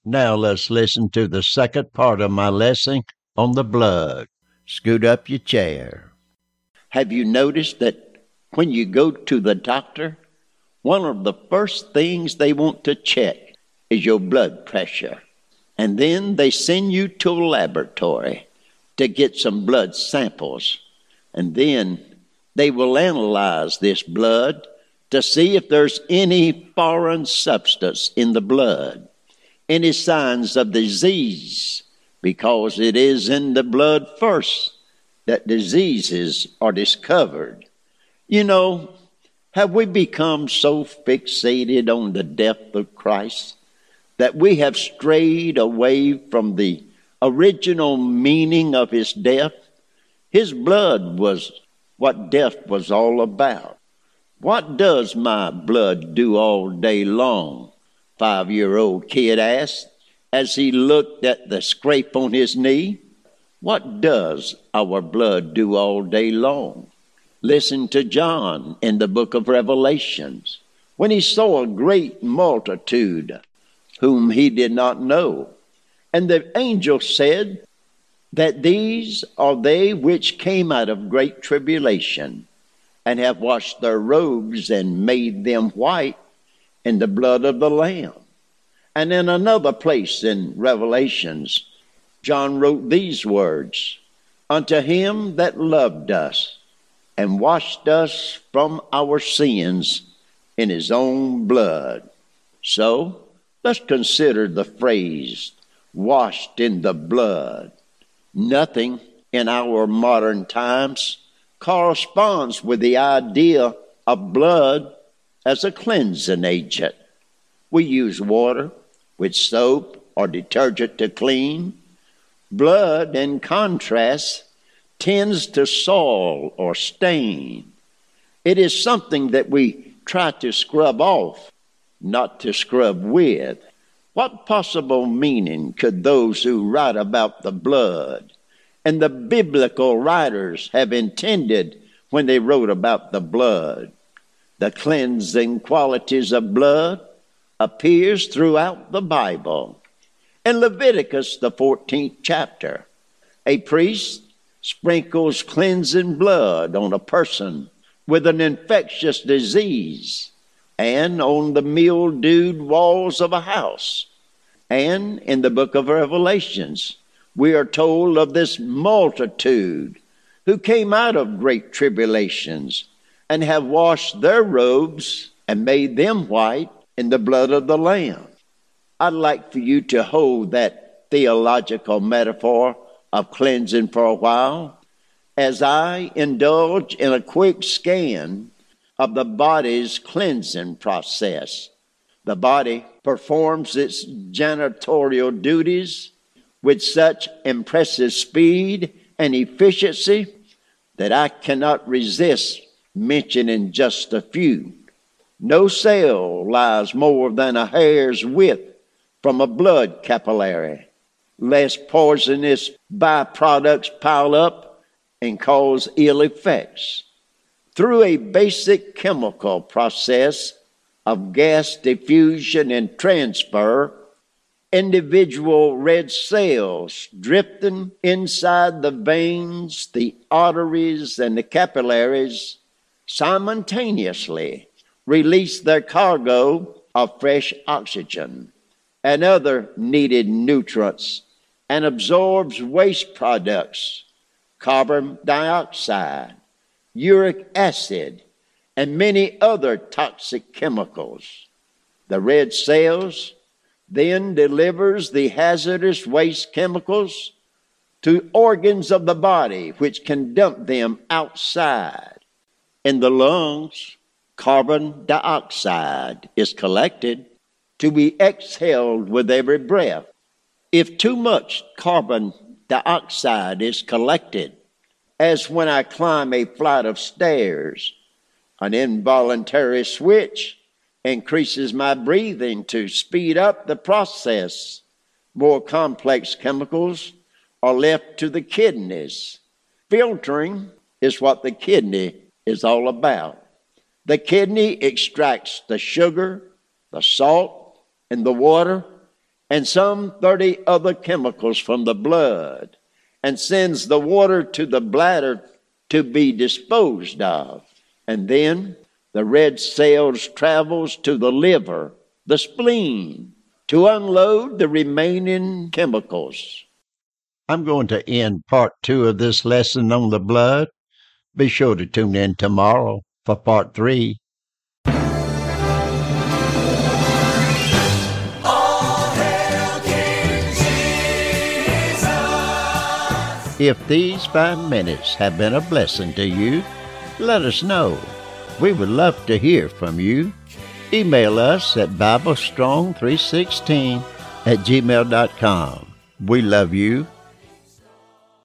Now let's listen to the second part of my lesson on the blood. Scoot up your chair. Have you noticed that when you go to the doctor, one of the first things they want to check is your blood pressure? And then they send you to a laboratory to get some blood samples. And then they will analyze this blood to see if there's any foreign substance in the blood, any signs of disease, because it is in the blood first that diseases are discovered. You know, have we become so fixated on the death of Christ that we have strayed away from the original meaning of his death? His blood was what death was all about. What does my blood do all day long? 5-year-old kid asked as he looked at the scrape on his knee. What does our blood do all day long? Listen to John in the book of Revelations when he saw a great multitude whom he did not know. And the angel said that these are they which came out of great tribulation, and have washed their robes and made them white in the blood of the Lamb. And in another place in Revelations, John wrote these words, unto him that loved us and washed us from our sins in his own blood. So let's consider the phrase, washed in the blood. Nothing in our modern times corresponds with the idea of blood as a cleansing agent. We use water with soap or detergent to clean. Blood, in contrast, tends to soil or stain. It is something that we try to scrub off, not to scrub with. What possible meaning could those who write about the blood and the biblical writers have intended when they wrote about the blood? The cleansing qualities of blood appears throughout the Bible. In Leviticus, the 14th chapter, a priest sprinkles cleansing blood on a person with an infectious disease and on the mildewed walls of a house. And in the book of Revelations, we are told of this multitude who came out of great tribulations and have washed their robes and made them white in the blood of the Lamb. I'd like for you to hold that theological metaphor of cleansing for a while as I indulge in a quick scan of the body's cleansing process. The body performs its janitorial duties with such impressive speed and efficiency that I cannot resist mentioning just a few. No cell lies more than a hair's width from a blood capillary, lest poisonous byproducts pile up and cause ill effects. Through a basic chemical process of gas diffusion and transfer, individual red cells drifting inside the veins, the arteries, and the capillaries simultaneously release their cargo of fresh oxygen and other needed nutrients and absorbs waste products, carbon dioxide, uric acid, and many other toxic chemicals. The red cells then delivers the hazardous waste chemicals to organs of the body, which can dump them outside. In the lungs, carbon dioxide is collected to be exhaled with every breath. If too much carbon dioxide is collected, as when I climb a flight of stairs, an involuntary switch increases my breathing to speed up the process. More complex chemicals are left to the kidneys. Filtering is what the kidney is all about. The kidney extracts the sugar, the salt, and the water and some 30 other chemicals from the blood, and sends the water to the bladder to be disposed of. And then the red cells travels to the liver, the spleen, to unload the remaining chemicals. I'm going to end part 2 of this lesson on the blood. Be sure to tune in tomorrow for part 3. If these 5 minutes have been a blessing to you, let us know. We would love to hear from you. Email us at BibleStrong316@gmail.com. We love you